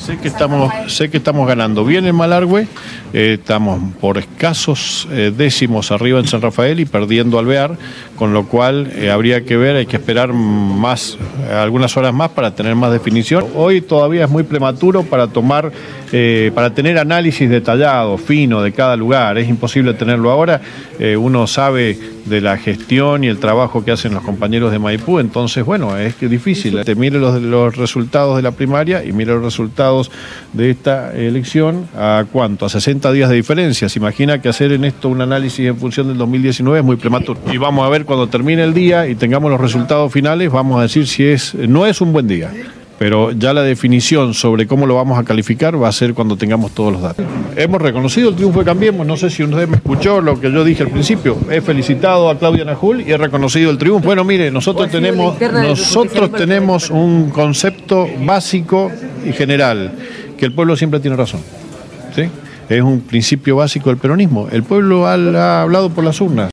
Sé que estamos ganando bien en Malargüe, estamos por escasos décimos arriba en San Rafael y perdiendo Alvear, con lo cual habría que ver, hay que esperar más, algunas horas más para tener más definición. Hoy todavía es muy prematuro para tener análisis detallado, fino de cada lugar, es imposible tenerlo ahora. Uno sabe de la gestión y el trabajo que hacen los compañeros de Maipú, entonces bueno, es que difícil. Mire los resultados de la primaria y mire los resultados de esta elección, ¿a cuánto? A 60 días de diferencia. Se imagina que hacer en esto un análisis en función del 2019 es muy prematuro. Y vamos a ver cuando termine el día y tengamos los resultados finales, vamos a decir si no es un buen día. Pero ya la definición sobre cómo lo vamos a calificar va a ser cuando tengamos todos los datos. Hemos reconocido el triunfo de Cambiemos, no sé si usted me escuchó lo que yo dije al principio. He felicitado a Claudia Najul y he reconocido el triunfo. Bueno, mire, nosotros tenemos un concepto básico y general, que el pueblo siempre tiene razón, ¿sí? Es un principio básico del peronismo. El pueblo ha hablado por las urnas.